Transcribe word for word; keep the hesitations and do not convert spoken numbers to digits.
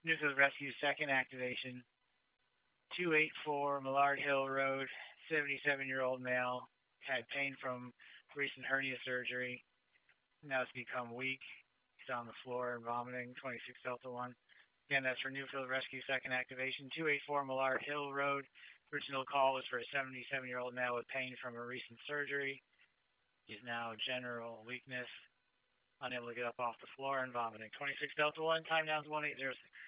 Newfield Rescue second activation, two eighty-four Millard Hill Road, seventy-seven-year-old male, had pain from recent hernia surgery. Now it's become weak. He's on the floor and vomiting, twenty-six Delta one. Again, that's for Newfield Rescue second activation, two eighty-four Millard Hill Road. Original call was for a seventy-seven-year-old male with pain from a recent surgery. He's now general weakness, unable to get up off the floor and vomiting. twenty-six Delta one, time down to one eight zero six.